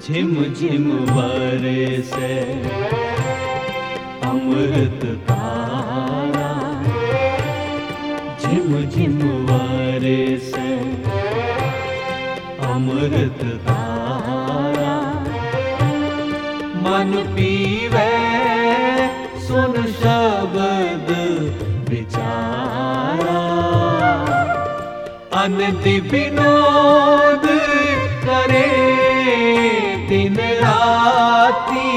झिम झिम बरसे अमृत धारा, झिम झिम बरसे अमृत धारा। मन पीवे सुन शब्द विचारा, अनदि विनोद करे दिन राती।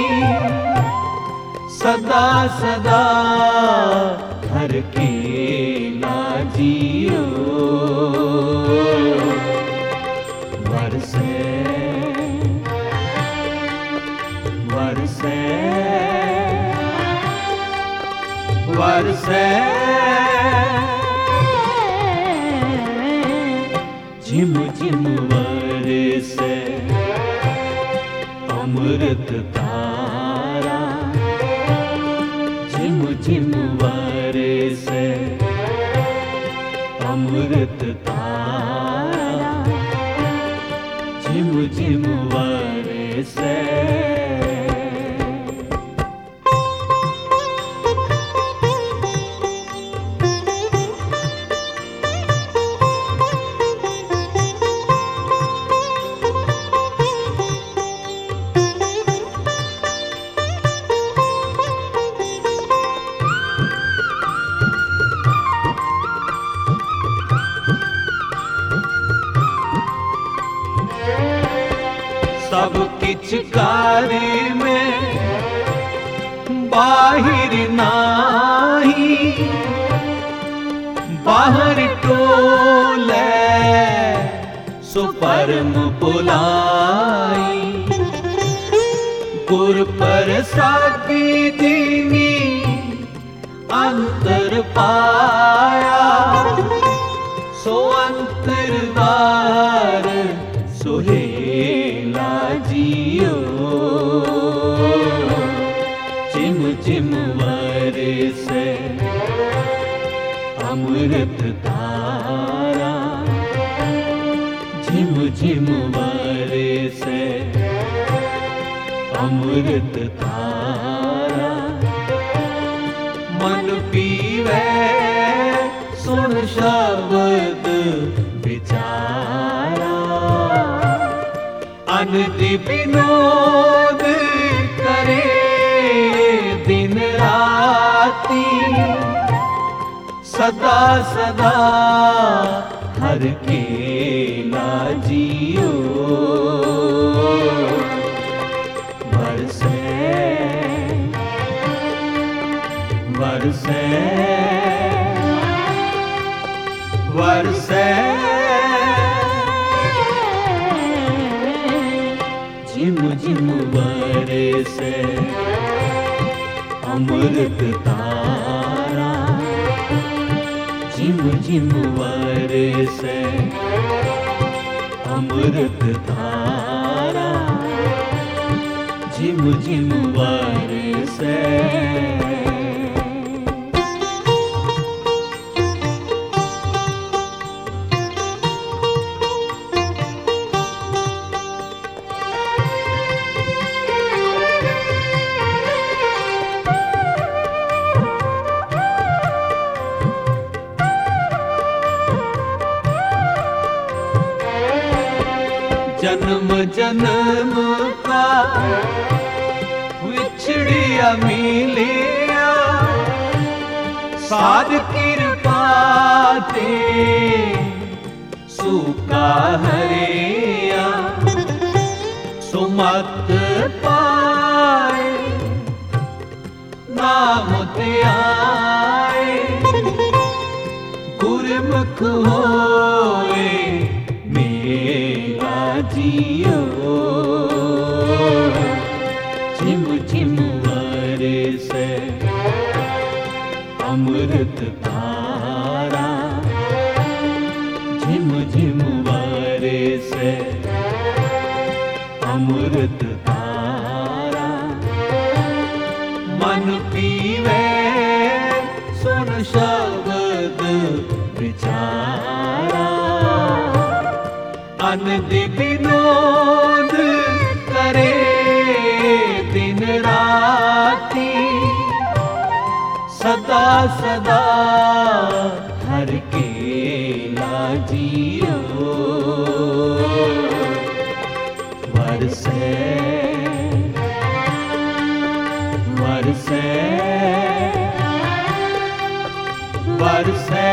सदा सदा हर के लाजियो बरसे बरसे बरसे झिम झिम बरसे अमृत धारा, झिम झिम बरसे अमृत धारा, झिम झिम बरसे। सब किछ कारी में बाहिर नाही, बाहर टोले सुपरम बुलाई। गुर प्रसादी दीनी अंतर पाया, सो अंतर द्वार सुहेला जियो। झिम झिम बरसे अमृत धारा, झिम झिम बरसे अमृत धारा। मन पीवे सुन शब्द विचारा, अनदि विनोद करे दिन राती। सदा सदा हर के लाजियो बरसे बरसे बरसे झिम झिम बरसे अमृत धारा, झिम झिम बरसे अमृत धारा, झिम झिम बरसे। जन्म जन्म का विछड़िया मिलिया, साध कृपा ते सुका हरिया। सुमत पाए नाम ते आए, गुरमुख होए जियो। झिम झिम बरसे अमृत धारा, झिम झिम बरसे अमृत धारा। मन पीवे सुन शब्द विचारा, अनदि विनोद करे सदा सदा हर के लाजियो वरसे वरसे वरसे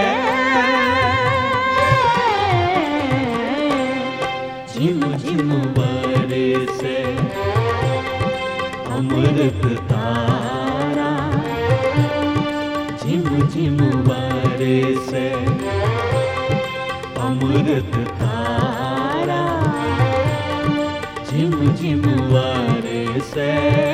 झिम झिम बरसे अमृत तारा झिम झिम बरसे अमृत तारा झिम झिम बरसे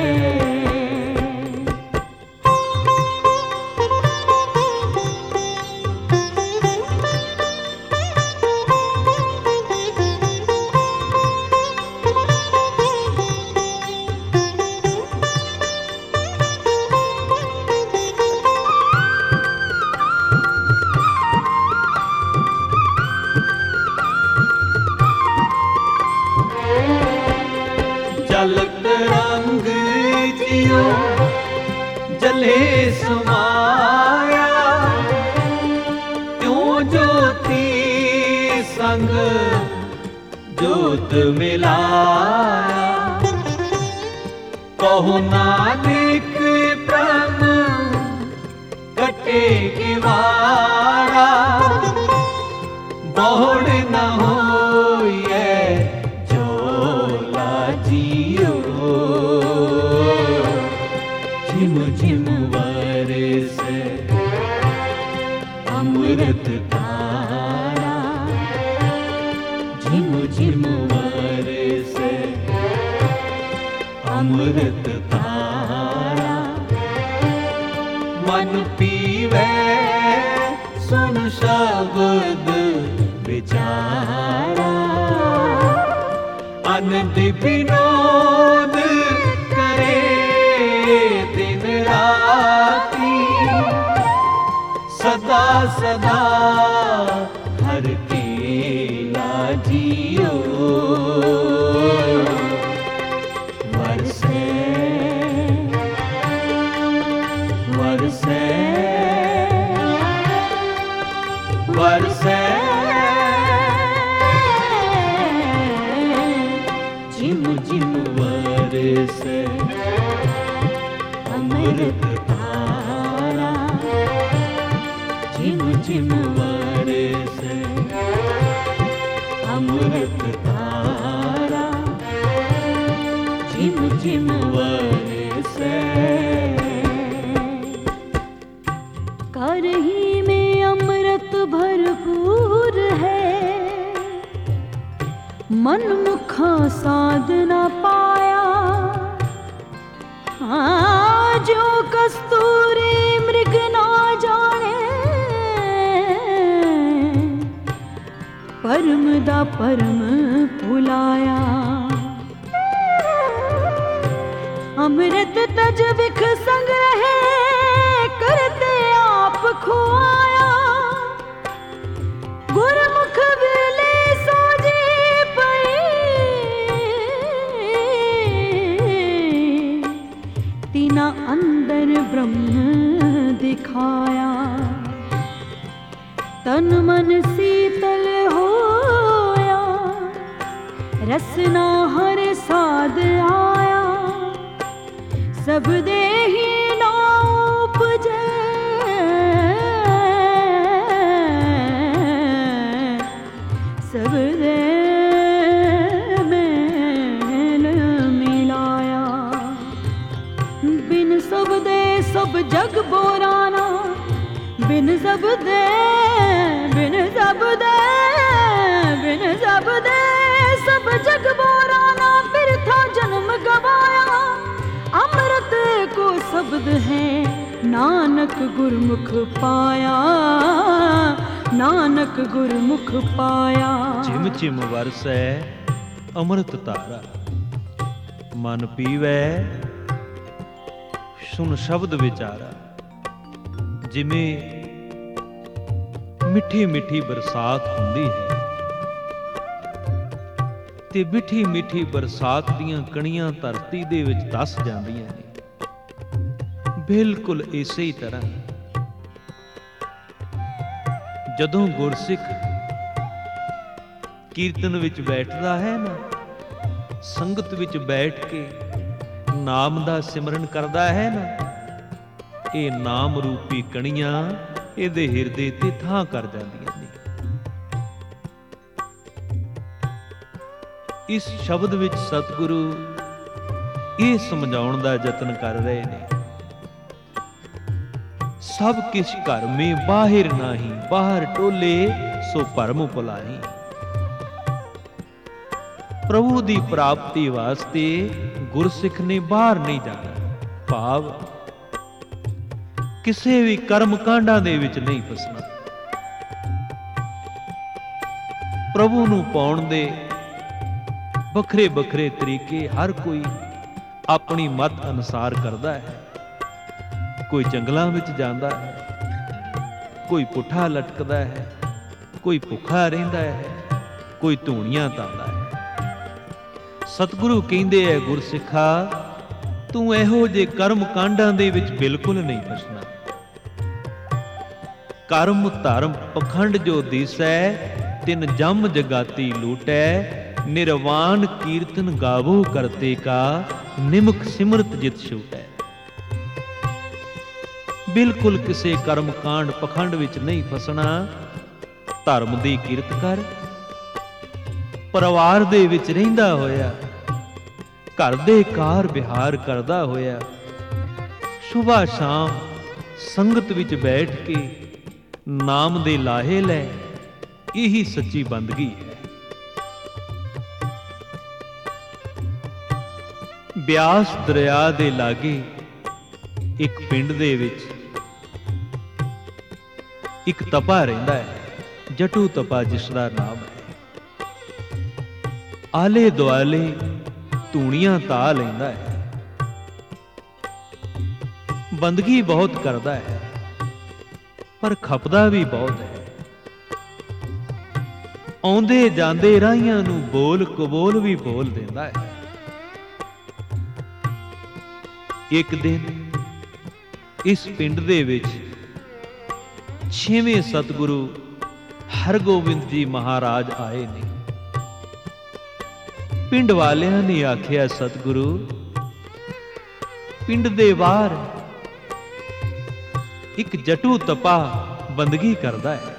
जलत रंग जियो जले समाया त्यों ज्योति संग जोत मिलाया कहो नानक प्रम कटे की वारा बहुड़ न होइए झिम झिम बरसे अमृत तारा झिम झिम बरसे अमृत तारा मन पीवे सुन शब्द विचारा आनंद विनोद करे दिन राती सदा सदा हर के लाजियो वरसे वरसे वरसे झिम झिम बरसे अमृत तारा झिम झिम बरसे अमृत तारा झिम झिम बरसे करही में अमृत भरपूर है मन मुखा साध न पाया हाँ जो कस्तूरी मृग ना जाने परम दा परम भुलाया अमृत तज बिख संग रहे करते आप खुआया गुरमुख विरले सोजी तीना अंदर ब्रह्म दिखाया तन मन शीतल होया रसना हर साध आया सब देही ना उपजे सब दे मेल मिलाया बिन सब दे सब जग बोराना बिन सब दे बिन सब दे बिन सब दे सब जग बोराना फिर था जन्म गवाया अमृत को शब्द है नानक गुरमुख पाया नानक गुरमुख पाया झिम झिम बरसै अमृत तारा मन पीवै सुन शब्द विचारा जिमें मिठी मिठी बरसात हुंदी है ते मिठी मिठी बरसात दीयां कणियां धरती दे विच दस जांदियां ने बिल्कुल इसे ही तरह ਜਦੋਂ ਗੁਰਸਿੱਖ ਕੀਰਤਨ ਵਿੱਚ ਬੈਠਦਾ ਹੈ ਨਾ, ਸੰਗਤ ਵਿੱਚ ਬੈਠ ਕੇ ਨਾਮ ਦਾ ਸਿਮਰਨ ਕਰਦਾ ਹੈ ਨਾ, ਇਹ ਨਾਮ ਰੂਪੀ ਕਣੀਆਂ ਇਹਦੇ ਹਿਰਦੇ ਤੇ ਥਾਂ ਕਰ ਜਾਂਦੀਆਂ ਨੇ। ਇਸ ਸ਼ਬਦ ਵਿੱਚ ਸਤਿਗੁਰੂ ਇਹ ਸਮਝਾਉਣ ਦਾ ਯਤਨ ਕਰ ਰਹੇ ਨੇ, ਸਭ ਕਿਛ ਘਰ ਮੇ ਬਾਹਿਰ ਨਾਹੀ, ਬਾਹਰ ਟੋਲੇ ਸੋ ਭਰਮ ਭੁਲਾਹੀ। ਪ੍ਰਭੂ ਦੀ ਪ੍ਰਾਪਤੀ ਵਾਸਤੇ ਗੁਰਸਿੱਖ ਨੇ ਬਾਹਰ ਨਹੀਂ ਜਾਣਾ, ਭਾਵ ਕਿਸੇ ਵੀ ਕਰਮ ਕਾਂਡਾਂ ਦੇ ਵਿੱਚ ਨਹੀਂ ਫਸਣਾ। ਪ੍ਰਭੂ ਨੂੰ ਪਾਉਣ ਦੇ ਵੱਖਰੇ ਵੱਖਰੇ ਤਰੀਕੇ ਹਰ ਕੋਈ ਆਪਣੀ ਮਤ ਅਨੁਸਾਰ ਕਰਦਾ ਹੈ। ਕੋਈ ਜੰਗਲਾਂ ਵਿੱਚ ਜਾਂਦਾ ਹੈ, ਕੋਈ ਪੁੱਠਾ ਲਟਕਦਾ ਹੈ, ਕੋਈ ਭੁੱਖਾ ਰਹਿੰਦਾ ਹੈ, ਕੋਈ ਧੂਣੀਆਂ ਧਾਂਦਾ ਹੈ। ਸਤਿਗੁਰੂ ਕਹਿੰਦੇ ਐ, ਗੁਰਸਿੱਖਾ ਤੂੰ ਇਹੋ ਜਿਹੇ ਕਰਮ ਕਾਂਡਾਂ ਦੇ ਵਿੱਚ ਬਿਲਕੁਲ ਨਹੀਂ ਫਸਣਾ। ਕਰਮ ਧਰਮ ਪਖੰਡ ਜੋ ਦੀਸੈ, ਤਿਨ ਜਮ ਜਗਾਤੀ ਲੂਟੈ। ਨਿਰਵਾਨ ਕੀਰਤਨ ਗਾਵੋ ਕਰਤੇ ਕਾ, ਨਿਮਕ ਸਿਮਰਤ ਜਿਤ ਛੂਟੈ। ਬਿਲਕੁਲ ਕਿਸੇ ਕਰਮ ਕਾਂਡ ਪਖੰਡ ਵਿੱਚ ਨਹੀਂ ਫਸਣਾ। ਧਰਮ ਦੀ ਕਿਰਤ ਕਰ, ਪਰਿਵਾਰ ਦੇ ਵਿੱਚ ਰਹਿੰਦਾ ਹੋਇਆ, ਘਰ ਦੇ ਕਾਰ ਵਿਹਾਰ ਕਰਦਾ ਹੋਇਆ, ਸੁਬਾਹ ਸ਼ਾਮ ਸੰਗਤ ਵਿੱਚ ਬੈਠ ਕੇ ਨਾਮ ਦੇ ਲਾਹੇ ਲੈ, ਇਹੀ ਸੱਚੀ ਬੰਦਗੀ ਹੈ। ਬਿਆਸ ਦਰਿਆ ਦੇ ਲਾਗੇ ਇੱਕ ਪਿੰਡ ਦੇ ਵਿੱਚ ਇੱਕ ਤਪਾ ਰਹਿੰਦਾ ਹੈ, ਜਟੂ ਤਪਾ ਜਿਸ ਦਾ ਨਾਮ ਹੈ। ਆਲੇ ਦੁਆਲੇ ਧੂਣੀਆਂ ਤਾ ਲੈਂਦਾ ਹੈ, ਬੰਦਗੀ ਬਹੁਤ ਕਰਦਾ ਹੈ, ਪਰ ਖਪਦਾ ਵੀ ਬਹੁਤ ਹੈ। ਆਉਂਦੇ ਜਾਂਦੇ ਰਾਹੀਆਂ ਨੂੰ ਬੋਲ ਕਬੋਲ ਵੀ ਬੋਲ ਦਿੰਦਾ ਹੈ। ਇੱਕ ਦਿਨ ਇਸ ਪਿੰਡ ਦੇ ਵਿੱਚ 6ਵੇਂ ਸਤਿਗੁਰੂ ਹਰਗੋਬਿੰਦ ਜੀ ਮਹਾਰਾਜ ਆਏ ਨੇ। ਪਿੰਡ ਵਾਲਿਆਂ ਨੇ ਆਖਿਆ, ਸਤਿਗੁਰੂ ਪਿੰਡ ਦੇ ਬਾਹਰ ਇੱਕ ਜਟੂ ਤਪਾ ਬੰਦਗੀ ਕਰਦਾ ਹੈ,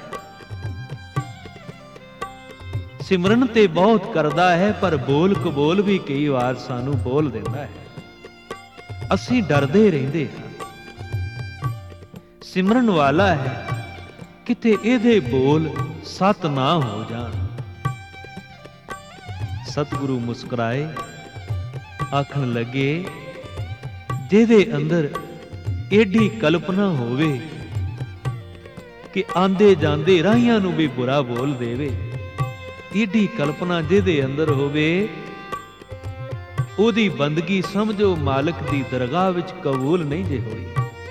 ਸਿਮਰਨ ਤੇ ਬਹੁਤ ਕਰਦਾ ਹੈ, ਪਰ ਬੋਲ ਕਬੋਲ ਵੀ ਕਈ ਵਾਰ ਸਾਨੂੰ ਬੋਲ ਦਿੰਦਾ ਹੈ। ਅਸੀਂ ਡਰਦੇ ਰਹਿੰਦੇ ਹਾਂ। ਸਿਮਰਨ ਵਾਲਾ ਹੈ, ਕਿਤੇ ਇਹਦੇ ਬੋਲ ਸਤ ਨਾ ਹੋ ਜਾਣ। ਸਤਿਗੁਰੂ ਮੁਸਕਰਾਏ, ਆਖਣ ਲੱਗੇ, ਜਿਹਦੇ ਅੰਦਰ ਏਡੀ ਕਲਪਨਾ ਹੋਵੇ ਕਿ ਆਂਦੇ ਜਾਂਦੇ ਰਾਹੀਆਂ ਨੂੰ ਵੀ ਬੁਰਾ ਬੋਲ ਦੇਵੇ, ਏਡੀ ਕਲਪਨਾ ਜਿਹਦੇ ਅੰਦਰ ਹੋਵੇ, ਉਹਦੀ ਬੰਦਗੀ ਸਮਝੋ ਮਾਲਕ ਦੀ ਦਰਗਾਹ ਵਿੱਚ ਕਬੂਲ ਨਹੀਂ ਜੇ ਹੋਈ।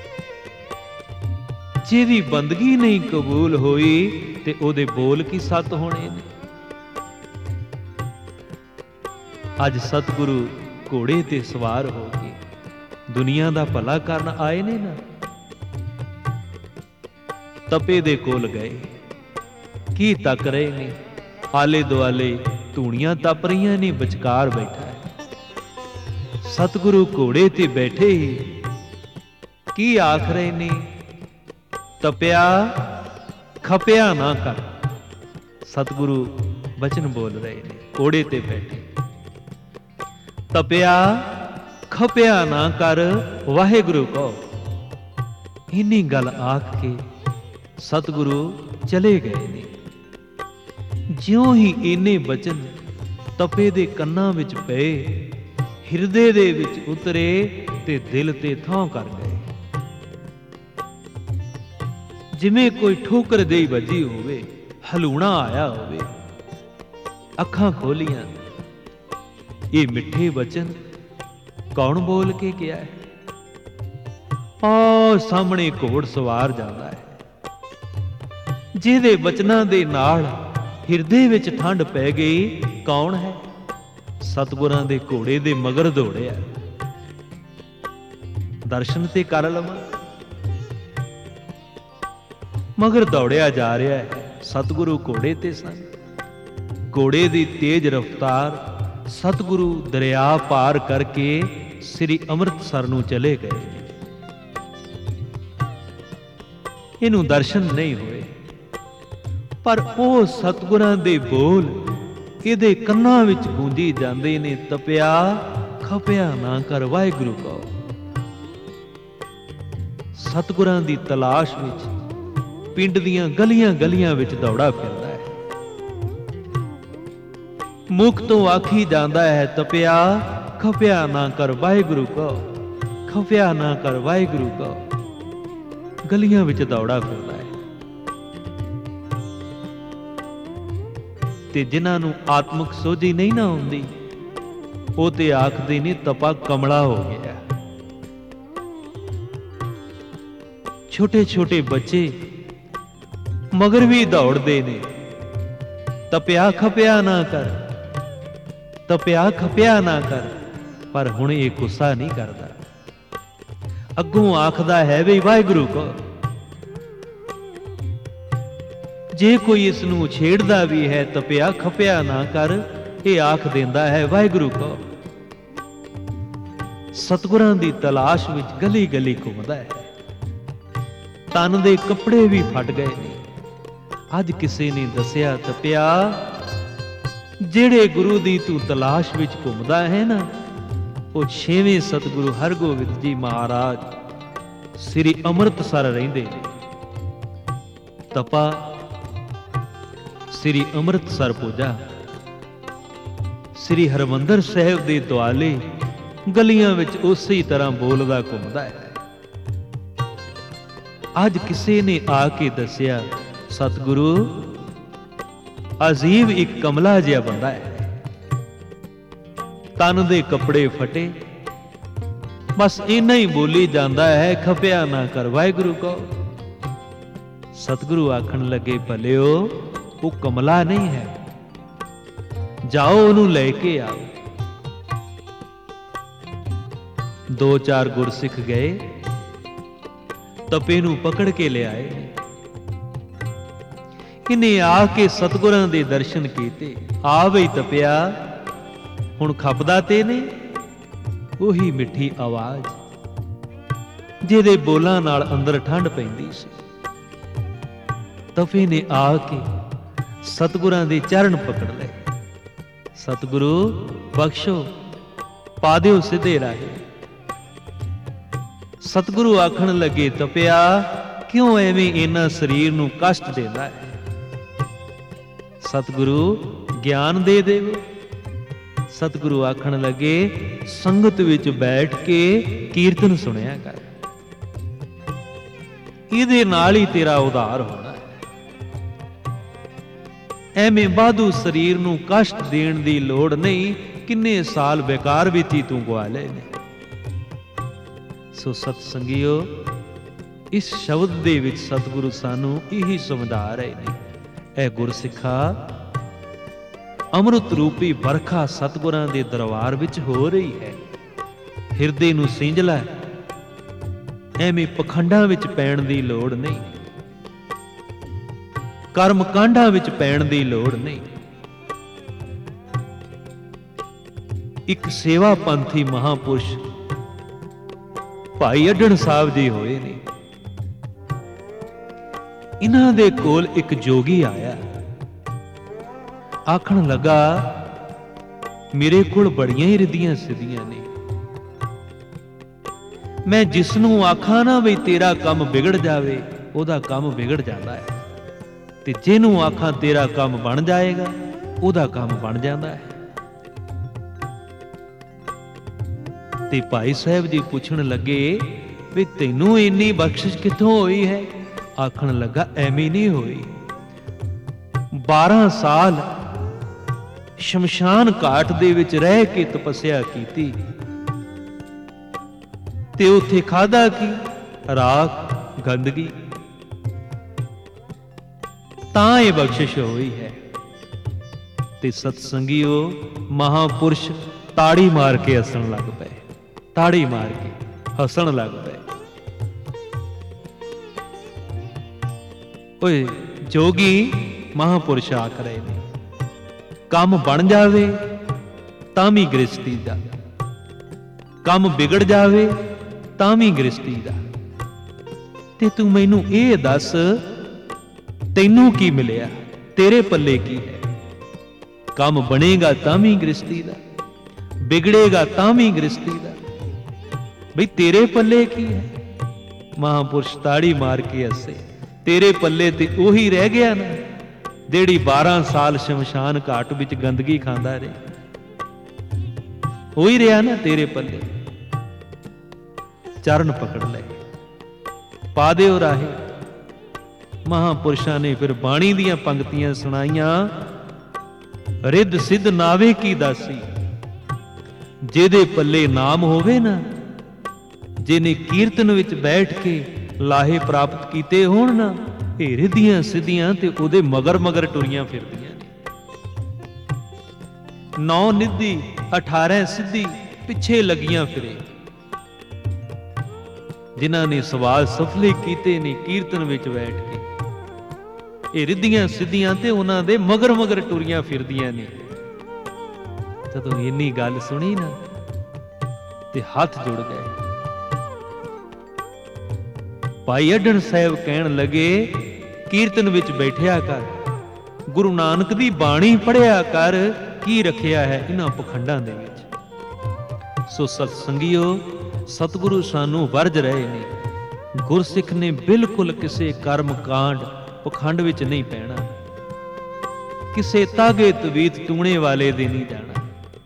ਜਿਹਦੀ ਬੰਦਗੀ ਨਹੀਂ ਕਬੂਲ ਹੋਈ ਤੇ ਉਹਦੇ ਬੋਲ ਕੀ ਸੱਤ ਹੋਣੇ ਨੇ। ਅੱਜ ਸਤਿਗੁਰੂ ਘੋੜੇ ਤੇ ਸਵਾਰ ਹੋ ਕੇ ਦੁਨੀਆ ਦਾ ਭਲਾ ਕਰਨ ਆਏ ਨੇ ਨਾ। ਤਪੇ ਦੇ ਕੋਲ ਗਏ, ਕੀ ਤੱਕ ਰਹੇ ਨੇ? ਆਲੇ ਦੁਆਲੇ ਧੂਣੀਆਂ ਤਪ ਰਹੀਆਂ ਨੇ, ਵਿਚਕਾਰ ਬੈਠਾ ਹੈ ਸਤਿਗੁਰੂ। ਘੋੜੇ ਤੇ ਬੈਠੇ ਹੀ ਕੀ ਆਖ ਰਹੇ ਨੇ? ਤਪਿਆ ਖਪਿਆ ਨਾ ਕਰ। ਸਤਿਗੁਰੂ ਬਚਨ ਬੋਲ ਰਹੇ ਨੇ ਘੋੜੇ ਤੇ ਬੈਠੇ। ਤਪਿਆ ਖਪਿਆ ਨਾ ਕਰ, ਵਾਹਿਗੁਰੂ ਕਹੋ। ਇੰਨੀ ਗੱਲ ਆਖ ਕੇ ਸਤਿਗੁਰੂ ਚਲੇ ਗਏ ਨੇ। ਜਿਉਂ ਹੀ ਇੰਨੇ ਬਚਨ ਤਪੇ ਦੇ ਕੰਨਾਂ ਵਿੱਚ ਪਏ, ਹਿਰਦੇ ਦੇ ਵਿੱਚ ਉਤਰੇ ਤੇ ਦਿਲ ਤੇ ਥਾਂ ਕਰ ਗਏ। ਜਿਵੇਂ ਕੋਈ ਠੋਕਰ ਦੇਈ ਵੱਜੀ ਹੋਵੇ, ਹਲੂਣਾ ਆਇਆ ਹੋਵੇ। ਅੱਖਾਂ ਖੋਲੀਆਂ, ਇਹ ਮਿੱਠੇ ਬਚਨ ਕੌਣ ਬੋਲ ਕੇ ਗਿਆ ਹੈ? ਆਹ ਸਾਹਮਣੇ ਘੋੜ ਸਵਾਰ ਜਾਂਦਾ ਹੈ, ਜਿਹਦੇ ਬਚਨਾਂ ਦੇ ਨਾਲ ਹਿਰਦੇ ਵਿੱਚ ਠੰਡ ਪੈ ਗਈ। ਕੌਣ ਹੈ? ਸਤਿਗੁਰਾਂ ਦੇ ਘੋੜੇ ਦੇ ਮਗਰ ਦੌੜਿਆ। ਦਰਸ਼ਨ ਤੇ ਕਰ ਲਵਾਂ। ਮਗਰ ਦੌੜਿਆ ਜਾ ਰਿਹਾ ਹੈ। ਸਤਿਗੁਰੂ ਘੋੜੇ ਤੇ ਸਨ। ਘੋੜੇ ਦੀ ਤੇਜ਼ ਰਫ਼ਤਾਰ ਸਤਿਗੁਰੂ ਦਰਿਆ ਪਾਰ ਕਰਕੇ ਸ੍ਰੀ ਅੰਮ੍ਰਿਤਸਰ ਨੂੰ ਚਲੇ ਗਏ। ਇਹਨੂੰ ਦਰਸ਼ਨ ਨਹੀਂ ਹੋਏ, ਪਰ ਉਹ ਸਤਿਗੁਰਾਂ ਦੇ ਬੋਲ ਇਹਦੇ ਕੰਨਾਂ ਵਿੱਚ ਗੂੰਜੀ ਜਾਂਦੇ ਨੇ। ਤਪਿਆ ਖਪਿਆ ਨਾ ਕਰ ਵਾਹਿਗੁਰੂ ਕਹੋ। ਸਤਿਗੁਰਾਂ ਦੀ ਤਲਾਸ਼ ਵਿੱਚ ਪਿੰਡ ਦੀਆਂ ਗਲੀਆਂ ਗਲੀਆਂ ਵਿੱਚ ਦੌੜਾ ਫਿਰਦਾ ਹੈ। ਮੁਖ ਤੋਂ ਆਖੀ ਜਾਂਦਾ ਹੈ, ਤਪਿਆ ਖਪਿਆ ਨਾ ਕਰ ਵਾਹਿਗੁਰੂ ਕਹੋ, ਖਪਿਆ ਨਾ ਕਰ ਵਾਹਿਗੁਰੂ ਕਹੋ। ਗਲੀਆਂ ਵਿੱਚ ਦੌੜਾ ਫਿਰਦਾ ਹੈ। ਤੇ ਜਿਨ੍ਹਾਂ ਨੂੰ ਆਤਮਿਕ ਸੋਝੀ ਨਹੀਂ ਨਾ ਹੁੰਦੀ, ਉਹ ਤੇ ਆਖਦੇ ਨੇ ਤਪਾ ਕਮਲਾ ਹੋ ਗਿਆ। ਛੋਟੇ ਛੋਟੇ ਬੱਚੇ ਮਗਰ ਵੀ ਦੌੜਦੇ ਨੇ, ਤਪਿਆ ਖਪਿਆ ਨਾ ਕਰ, ਤਪਿਆ ਖਪਿਆ ਨਾ ਕਰ। ਪਰ ਹੁਣ ਇਹ ਗੁੱਸਾ ਨਹੀਂ ਕਰਦਾ, ਅੱਗੋਂ ਆਖਦਾ ਹੈ ਵੀ ਵਾਹਿਗੁਰੂ ਕਹੋ। ਜੇ ਕੋਈ ਇਸ ਨੂੰ ਛੇੜਦਾ ਵੀ ਹੈ, ਤਪਿਆ ਖਪਿਆ ਨਾ ਕਰ, ਇਹ ਆਖ ਦਿੰਦਾ ਹੈ ਵਾਹਿਗੁਰੂ ਕਹੋ। ਸਤਿਗੁਰਾਂ ਦੀ ਤਲਾਸ਼ ਵਿੱਚ ਗਲੀ ਗਲੀ ਘੁੰਮਦਾ ਹੈ। ਤਨ ਦੇ ਕੱਪੜੇ ਵੀ ਫਟ ਗਏ ਨੇ। ਅੱਜ ਕਿਸੇ ਨੇ ਦੱਸਿਆ, ਤਪਿਆ ਜਿਹੜੇ ਗੁਰੂ ਦੀ ਤੂੰ ਤਲਾਸ਼ ਵਿੱਚ ਘੁੰਮਦਾ ਹੈ ਨਾ, ਉਹ 6ਵੇਂ ਸਤਿਗੁਰੂ ਹਰਗੋਬਿੰਦ ਜੀ ਮਹਾਰਾਜ ਸ੍ਰੀ ਅੰਮ੍ਰਿਤਸਰ ਰਹਿੰਦੇ ਨੇ। ਤਪਾ ਸ੍ਰੀ ਅੰਮ੍ਰਿਤਸਰ ਪੁੱਜਾ। ਸ੍ਰੀ ਹਰਿਮੰਦਰ ਸਾਹਿਬ ਦੇ ਦੁਆਲੇ ਗਲੀਆਂ ਵਿੱਚ ਉਸੇ ਤਰ੍ਹਾਂ ਬੋਲਦਾ ਘੁੰਮਦਾ ਹੈ। ਅੱਜ ਕਿਸੇ ਨੇ ਆ ਕੇ ਦੱਸਿਆ, ਸਤਿਗੁਰੂ ਅਜੀਬ ਇੱਕ ਕਮਲਾ ਜਿਹਾ ਬੰਦਾ ਹੈ। ਤਨ ਦੇ ਕੱਪੜੇ ਫਟੇ, ਬਸ ਇੰਨਾ ਹੀ ਬੋਲੀ ਜਾਂਦਾ ਹੈ, ਖਪਿਆ ਨਾ ਕਰ ਵਾਹਿਗੁਰੂ ਕਹੋ। ਸਤਿਗੁਰੂ ਆਖਣ ਲੱਗੇ, ਭਲਿਓ ਉਹ ਕਮਲਾ ਨਹੀਂ ਹੈ, ਜਾਓ ਉਹਨੂੰ ਲੈ ਕੇ ਆਓ। 2-4 ਗੁਰਸਿੱਖ ਗਏ, ਤਪੇ ਨੂੰ ਪਕੜ ਕੇ ਲਿਆਏ। ਇਹਨੇ ਆ ਕੇ ਸਤਿਗੁਰਾਂ ਦੇ ਦਰਸ਼ਨ ਕੀਤੇ। ਆ ਬਈ ਤਪਿਆ, ਹੁਣ ਖਪਦਾ ਤੇ ਨੇ। ਉਹੀ ਮਿੱਠੀ ਆਵਾਜ਼ ਜਿਹਦੇ ਬੋਲਾਂ ਨਾਲ ਅੰਦਰ ਠੰਡ ਪੈਂਦੀ ਸੀ। ਤਪੇ ਨੇ ਆ ਕੇ ਸਤਿਗੁਰਾਂ ਦੇ ਚਰਨ ਪਕੜ ਲਏ। ਸਤਿਗੁਰੂ ਬਖਸ਼ੋ, ਪਾ ਦਿਓ ਸਿੱਧੇ ਰਾਹੇ। ਸਤਿਗੁਰੂ ਆਖਣ ਲੱਗੇ, ਤਪਿਆ ਕਿਉਂ ਐਵੇਂ ਇਹਨਾਂ ਸਰੀਰ ਨੂੰ ਕਸ਼ਟ ਦੇਦਾ ਹੈ? ਸਤਿਗੁਰੂ ਗਿਆਨ ਦੇ ਦੇਵੋ। ਸਤਿਗੁਰੂ ਆਖਣ ਲੱਗੇ, ਸੰਗਤ ਵਿੱਚ ਬੈਠ ਕੇ ਕੀਰਤਨ ਸੁਣਿਆ ਕਰ, ਇਹਦੇ ਨਾਲ ਹੀ ਤੇਰਾ ਉਧਾਰ ਹੋਣਾ ਹੈ। ਐਵੇਂ ਬਾਧੂ ਸਰੀਰ ਨੂੰ ਕਸ਼ਟ ਦੇਣ ਦੀ ਲੋੜ ਨਹੀਂ। ਕਿੰਨੇ ਸਾਲ ਬੇਕਾਰ ਵਿੱਚ ਹੀ ਤੂੰ ਗਵਾ ਲਏ ਨੇ। ਸੋ ਸਤ ਸੰਗਿਓ, ਇਸ ਸ਼ਬਦ ਦੇ ਵਿੱਚ ਸਤਿਗੁਰੂ ਸਾਨੂੰ ਇਹੀ ਸਮਝਾ ਰਹੇ ਨੇ, ਇਹ ਗੁਰਸਿੱਖਾ, ਅੰਮ੍ਰਿਤ ਰੂਪੀ ਵਰਖਾ ਸਤਿਗੁਰਾਂ ਦੇ ਦਰਬਾਰ ਵਿੱਚ ਹੋ ਰਹੀ ਹੈ। ਹਿਰਦੇ ਨੂੰ ਸਿੰਜ ਲੈ, ਐਵੇਂ ਪਖੰਡਾਂ ਵਿੱਚ ਪੈਣ ਦੀ ਲੋੜ ਨਹੀਂ, ਕਰਮ ਕਾਂਡਾਂ ਵਿੱਚ ਪੈਣ ਦੀ ਲੋੜ ਨਹੀਂ। ਇੱਕ ਸੇਵਾ ਪੰਥੀ ਮਹਾਪੁਰਸ਼ ਭਾਈ ਅਡਣ ਸਾਹਿਬ ਜੀ ਹੋਏ ਨੇ। ਇਹਨਾਂ ਦੇ ਕੋਲ ਇੱਕ ਜੋਗੀ ਆਇਆ, ਆਖਣ ਲੱਗਾ, ਮੇਰੇ ਕੋਲ ਬੜੀਆਂ ਹੀ ਰਿੱਧੀਆਂ ਸਿੱਧੀਆਂ ਨੇ। ਮੈਂ ਜਿਸ ਨੂੰ ਆਖਾਂ ਨਾ ਵੀ ਤੇਰਾ ਕੰਮ ਵਿਗੜ ਜਾਵੇ, ਉਹਦਾ ਕੰਮ ਵਿਗੜ ਜਾਂਦਾ ਹੈ, ਤੇ ਜਿਹਨੂੰ ਆਖਾਂ ਤੇਰਾ ਕੰਮ ਬਣ ਜਾਏਗਾ, ਉਹਦਾ ਕੰਮ ਬਣ ਜਾਂਦਾ ਹੈ। ਤੇ ਭਾਈ ਸਾਹਿਬ ਜੀ ਪੁੱਛਣ ਲੱਗੇ, ਵੀ ਤੈਨੂੰ ਇੰਨੀ ਬਖਸ਼ਿਸ਼ ਕਿੱਥੋਂ ਹੋਈ ਹੈ? ਆਖਣ ਲੱਗਾ, ਐਵੇਂ ਨਹੀਂ ਹੋਈ। 12 ਸਾਲ ਸ਼ਮਸ਼ਾਨ ਘਾਟ ਦੇ ਵਿੱਚ ਰਹਿ ਕੇ ਤਪੱਸਿਆ ਕੀਤੀ, ਤੇ ਉੱਥੇ ਖਾਧਾ ਕੀ? ਰਾਖ, ਗੰਦਗੀ। ਤਾਂ ਇਹ ਬਖਸ਼ਿਸ਼ ਹੋਈ ਹੈ। ਤੇ ਸਤਸੰਗੀਓ, ਮਹਾਪੁਰਸ਼ ਤਾੜੀ ਮਾਰ ਕੇ ਹੱਸਣ ਲੱਗ ਪਏ, ਤਾੜੀ ਮਾਰ ਕੇ ਹੱਸਣ ਲੱਗ ਪਏ। ਓਏ ਜੋਗੀ ਮਹਾਂਪੁਰਸ਼ ਆਖ ਰਹੇ ਨੇ, ਕੰਮ ਬਣ ਜਾਵੇ ਤਾਂ ਵੀ ਗ੍ਰਸਤੀ ਦਾ, ਕੰਮ ਵਿਗੜ ਜਾਵੇ ਤਾਂ ਵੀ ਗ੍ਰਸਤੀ ਦਾ। ਤੇ ਤੂੰ ਮੈਨੂੰ ਇਹ ਦੱਸ, ਤੈਨੂੰ ਕੀ ਮਿਲਿਆ? ਤੇਰੇ ਪੱਲੇ ਕੀ ਹੈ? ਕੰਮ ਬਣੇਗਾ ਤਾਂ ਵੀ ਗ੍ਰਸਤੀ ਦਾ, ਵਿਗੜੇਗਾ ਤਾਂ ਵੀ ਗ੍ਰਸਤੀ ਦਾ, ਬਈ ਤੇਰੇ ਪੱਲੇ ਕੀ ਹੈ? ਮਹਾਂਪੁਰਸ਼ ਤਾੜੀ ਮਾਰ ਕੇ ਹੱਸੇ, ਤੇਰੇ ਪੱਲੇ ਤੇ ਉਹੀ ਰਹਿ ਗਿਆ ਨਾ ਜਿਹੜੀ 12 ਸਾਲ ਸ਼ਮਸ਼ਾਨ ਘਾਟ ਵਿੱਚ ਗੰਦਗੀ ਖਾਂਦਾ ਰਿਹਾ, ਉਹੀ ਰਿਹਾ ਨਾ ਤੇਰੇ ਪੱਲੇ। ਚਰਨ ਪਕੜ ਲੈ, ਪਾ ਦਿਓ ਰਾਹੇ। ਮਹਾਂਪੁਰਸ਼ਾਂ ਨੇ ਫਿਰ ਬਾਣੀ ਦੀਆਂ ਪੰਕਤੀਆਂ ਸੁਣਾਈਆਂ। ਰਿੱਧ ਸਿੱਧ ਨਾਵੇ ਕੀ ਦਾਸੀ, ਜਿਹਦੇ ਪੱਲੇ ਨਾਮ ਹੋਵੇ ਨਾ, ਜਿਹਨੇ ਕੀਰਤਨ ਵਿੱਚ ਬੈਠ ਕੇ ਲਾਹੇ ਪ੍ਰਾਪਤ ਕੀਤੇ ਹੋਣ ਨਾ, ਇਹ ਰਿੱਧੀਆਂ ਸਿੱਧੀਆਂ ਤੇ ਉਹਦੇ ਮਗਰ ਮਗਰ ਟੁਰੀਆਂ ਫਿਰਦੀਆਂ ਨੇ। 9 ਨਿੱਧੀ 18 ਸਿੱਧੀ ਪਿੱਛੇ ਲੱਗੀਆਂ ਫਿਰੇ, ਜਿਨ੍ਹਾਂ ਨੇ ਸਵਾਲ ਸਫਲੇ ਕੀਤੇ ਨੇ ਕੀਰਤਨ ਵਿੱਚ ਬੈਠ ਕੇ। ਇਹ ਰਿੱਧੀਆਂ ਸਿੱਧੀਆਂ ਤੇ ਉਹਨਾਂ ਦੇ ਮਗਰ ਮਗਰ ਟੁਰੀਆਂ ਫਿਰਦੀਆਂ ਨੇ। ਜਦੋਂ ਇੰਨੀ ਗੱਲ ਸੁਣੀ ਨਾ ਤੇ ਹੱਥ ਜੁੜ ਗਏ। ਭਾਈ ਅਢਣ ਸਾਹਿਬ ਕਹਿਣ ਲੱਗੇ, ਕੀਰਤਨ ਵਿੱਚ ਬੈਠਿਆ ਕਰ, ਗੁਰੂ ਨਾਨਕ ਦੀ ਬਾਣੀ ਪੜ੍ਹਿਆ ਕਰ, ਕੀ ਰੱਖਿਆ ਹੈ ਇਹਨਾਂ ਪਖੰਡਾਂ ਦੇ ਵਿੱਚ। ਸੋ ਸਤਸੰਗੀਓ, ਸਤਿਗੁਰੂ ਸਾਨੂੰ ਵਰਜ ਰਹੇ ਨੇ, ਗੁਰਸਿੱਖ ਨੇ ਬਿਲਕੁਲ ਕਿਸੇ ਕਰਮ ਕਾਂਡ ਪਖੰਡ ਵਿੱਚ ਨਹੀਂ ਪੈਣਾ, ਕਿਸੇ ਤਾਗੇ ਤਵੀਤ ਟੂਣੇ ਵਾਲੇ ਦੇ ਨਹੀਂ ਜਾਣਾ,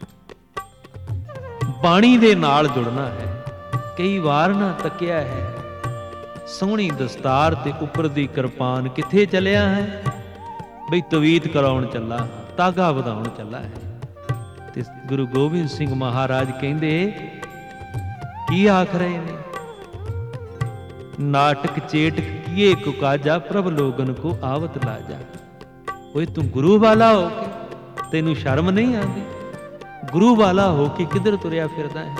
ਬਾਣੀ ਦੇ ਨਾਲ ਜੁੜਨਾ ਹੈ। ਕਈ ਵਾਰ ਨਾ ਤੱਕਿਆ ਹੈ, ਸੋਹਣੀ ਦਸਤਾਰ ਤੇ ਉੱਪਰ ਦੀ ਕਿਰਪਾਨ ਕਿੱਥੇ ਚੱਲਿਆ ਹੈ? ਬਈ ਤਵੀਤ ਕਰਾਉਣ ਚੱਲਾ, ਤਾਗਾ ਵਧਾਉਣ ਚੱਲਾ ਹੈ। ਤੇ ਗੁਰੂ ਗੋਬਿੰਦ ਸਿੰਘ ਮਹਾਰਾਜ ਕਹਿੰਦੇ, ਕੀ ਆਖ ਰਹੇ ਨੇ? ਨਾਟਕ ਚੇਟਕ ਕੀਏ ਕੁਕਾਜਾ, ਪ੍ਰਭ ਲੋਗਨ ਕੋ ਆਵਤ ਲਾਜਾ। ਓਏ ਤੂੰ ਗੁਰੂ ਵਾਲਾ ਹੋ ਕੇ ਤੈਨੂੰ ਸ਼ਰਮ ਨਹੀਂ ਆਉਂਦੀ? ਗੁਰੂ ਵਾਲਾ ਹੋ ਕੇ ਕਿੱਧਰ ਤੁਰਿਆ ਫਿਰਦਾ ਹੈ?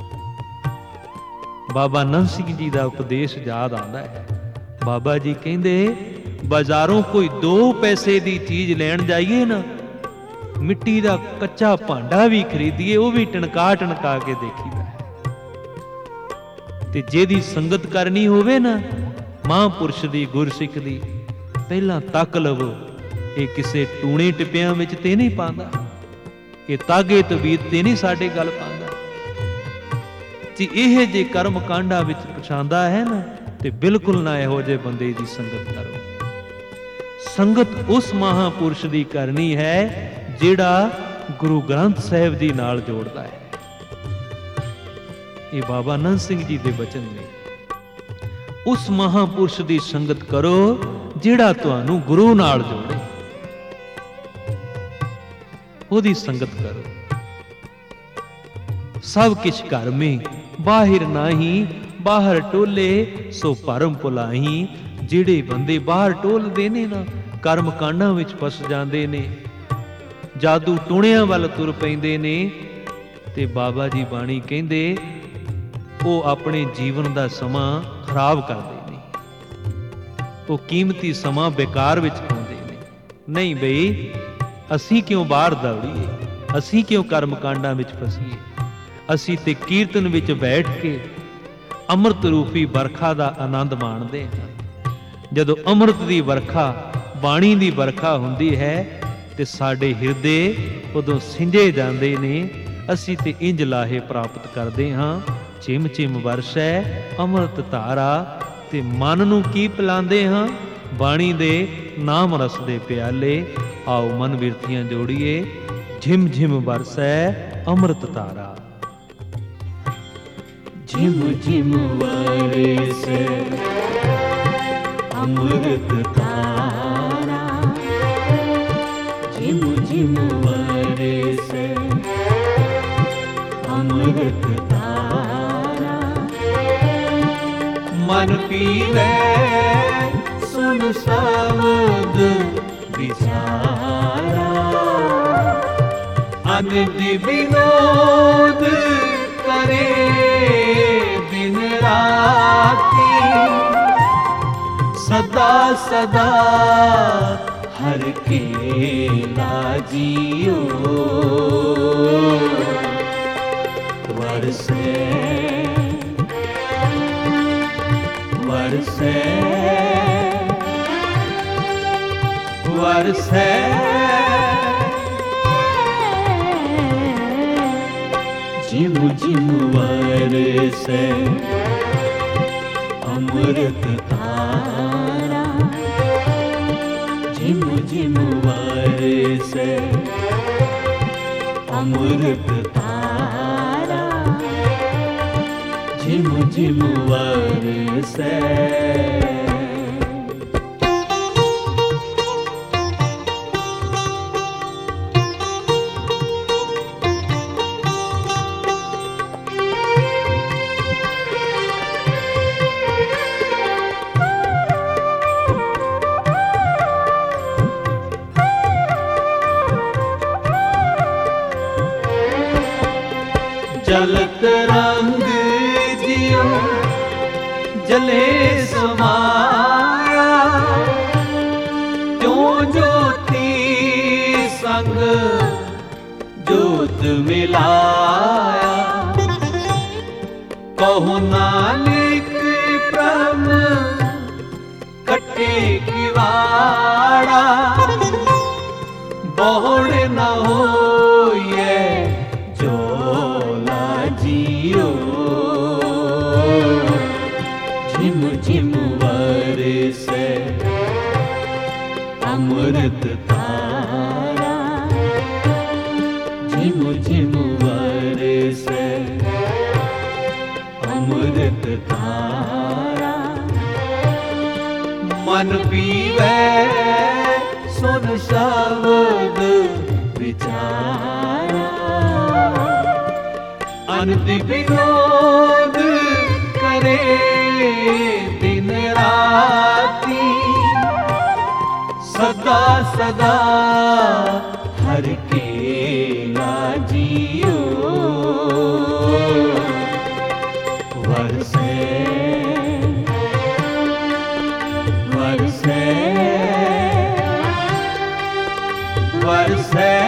ਬਾਬਾ ਨੰਦ ਸਿੰਘ ਜੀ ਦਾ ਉਪਦੇਸ਼ ਯਾਦ ਆਉਂਦਾ ਹੈ। ਬਾਬਾ ਜੀ ਕਹਿੰਦੇ, ਬਾਜ਼ਾਰੋਂ ਕੋਈ 2 ਪੈਸੇ ਦੀ ਚੀਜ਼ ਲੈਣ ਜਾਈਏ ਨਾ, ਮਿੱਟੀ ਦਾ ਕੱਚਾ ਭਾਂਡਾ ਵੀ ਖਰੀਦੀਏ, ਉਹ ਵੀ ਟਣਕਾ ਟਣਕਾ ਕੇ ਦੇਖੀਦਾ ਹੈ। ਤੇ ਜਿਹਦੀ ਸੰਗਤ ਕਰਨੀ ਹੋਵੇ ਨਾ ਮਹਾਂਪੁਰਸ਼ ਦੀ, ਗੁਰਸਿੱਖ ਦੀ, ਪਹਿਲਾਂ ਤੱਕ ਲਵੋ, ਇਹ ਕਿਸੇ ਟੂਣੇ ਟਿੱਪਿਆਂ ਵਿੱਚ ਤੇ ਨਹੀਂ ਪਾਉਂਦਾ, ਇਹ ਤਾਗੇ ਤਵੀਤ ਤੇ ਨਹੀਂ ਸਾਡੇ ਗੱਲ ਪਾਉਂਦਾ। ਜੇ ਇਹ ਜੇ ਕਰਮ ਕਾਂਡਾਂ ਵਿੱਚ ਪਛਾਂਦਾ ਹੈ ਨਾ, ਤੇ ਬਿਲਕੁਲ ਨਾ ਇਹੋ ਜਿਹੇ ਬੰਦੇ ਦੀ ਸੰਗਤ ਕਰੋ। ਸੰਗਤ ਉਸ ਮਹਾਂਪੁਰਸ਼ ਦੀ ਕਰਨੀ ਹੈ ਜਿਹੜਾ ਗੁਰੂ ਗ੍ਰੰਥ ਸਾਹਿਬ ਜੀ ਨਾਲ ਜੋੜਦਾ ਹੈ। ਇਹ ਬਾਬਾ ਨੰਦ ਸਿੰਘ ਜੀ ਦੇ ਬਚਨ ਨੇ। ਉਸ ਮਹਾਂਪੁਰਸ਼ ਦੀ ਸੰਗਤ ਕਰੋ ਜਿਹੜਾ ਤੁਹਾਨੂੰ ਗੁਰੂ ਨਾਲ ਜੋੜੇ, ਉਹਦੀ ਸੰਗਤ ਕਰੋ। ਸਭ ਕਿਛ ਘਰ ਮੇਂ ਬਾਹਿਰ ਨਾਹੀ, ਬਾਹਰ ਟੋਲੇ ਸੋ ਭਰਮ ਭੁਲਾਹੀ। ਜਿਹੜੇ ਬੰਦੇ ਬਾਹਰ ਟੋਲਦੇ ਨੇ ਨਾ, ਕਰਮ ਕਾਂਡਾਂ ਵਿੱਚ ਫਸ ਜਾਂਦੇ ਨੇ, ਜਾਦੂ ਟੂਣਿਆਂ ਵੱਲ ਤੁਰ ਪੈਂਦੇ ਨੇ, ਤੇ ਬਾਬਾ ਜੀ ਬਾਣੀ ਕਹਿੰਦੇ ਉਹ ਆਪਣੇ ਜੀਵਨ ਦਾ ਸਮਾਂ ਖਰਾਬ ਕਰਦੇ ਨੇ, ਉਹ ਕੀਮਤੀ ਸਮਾਂ ਬੇਕਾਰ ਵਿੱਚ ਪਾਉਂਦੇ ਨੇ। ਨਹੀਂ ਬਈ, ਅਸੀਂ ਕਿਉਂ ਬਾਹਰ ਦੌੜੀਏ, ਅਸੀਂ ਕਿਉਂ ਕਰਮ ਕਾਂਡਾਂ ਵਿੱਚ ਫਸੀਏ? ਅਸੀਂ ਤੇ ਕੀਰਤਨ ਵਿੱਚ ਬੈਠ ਕੇ ਅੰਮ੍ਰਿਤ ਰੂਪੀ ਵਰਖਾ ਦਾ ਆਨੰਦ ਮਾਣਦੇ ਹਾਂ। ਜਦੋਂ ਅੰਮ੍ਰਿਤ ਦੀ ਵਰਖਾ, ਬਾਣੀ ਦੀ ਵਰਖਾ ਹੁੰਦੀ ਹੈ ਤੇ ਸਾਡੇ ਹਿਰਦੇ ਉਦੋਂ ਸਿੰਜੇ ਜਾਂਦੇ ਨੇ। ਅਸੀਂ ਤੇ ਇੰਜ ਲਾਹੇ ਪ੍ਰਾਪਤ ਕਰਦੇ ਹਾਂ, ਚਿਮ ਚਿਮ ਵਰਸ਼ੈ ਅੰਮ੍ਰਿਤ ਧਾਰਾ, ਤੇ ਮਨ ਨੂੰ ਕੀ ਪਿਲਾਉਂਦੇ ਹਾਂ? ਬਾਣੀ ਦੇ ਨਾਮ ਰਸ ਦੇ ਪਿਆਲੇ। ਆਓ ਮਨ ਬਿਰਤੀਆਂ ਜੋੜੀਏ, ਝਿਮ ਝਿਮ ਵਰਸੈ ਅੰਮ੍ਰਿਤ ਧਾਰਾ। झिम झिम बरसे अमृत धारा, झिम झिम बरसे अमृत धारा। मन पीवे सुन शब्द विचारा, अनंद विनोद करे दिन राती। सदा सदा हर के लाजियो वरसे वरसे वरसे जिम जिम वरसे अमृत धारा जिम जिम वरसे अमृत धारा झिम झिम वरसे जलत रंग जियो जले समाया क्यों ज्योति संग ज्योत मिलाया कहो नानक प्रम कटे किवाड़ा बहुड़ न हो ये जियो झिम झिम वरसे अमृत धारा झिम झिम वरसे अमृत धारा मन पीवे सुन शब्द विचारा अनंत विनोद करे दिन राती सदा सदा हर के लाजियो वरसे वरसे वरसे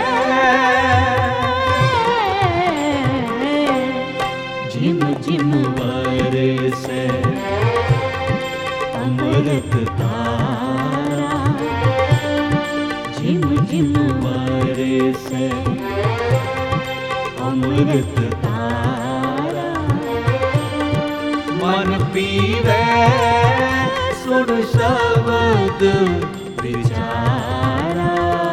झिम झिम वरसे अमृत धारा झिम झिम वरसे अमृत धारा मन पीवे सुन शब्द विचारा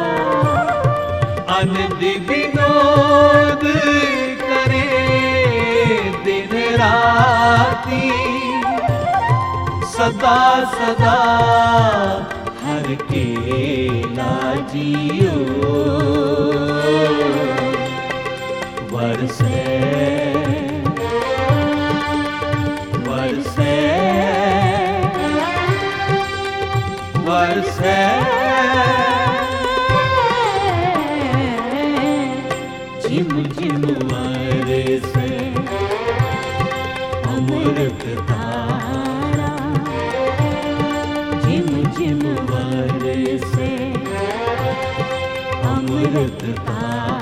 आनंद विनोद करे दिन राती सदा सदा हर के लाजियो वरसे वरसे वरसे झिम झिम वरसे अमृत धारा झिम झिम वरसे अमृत धारा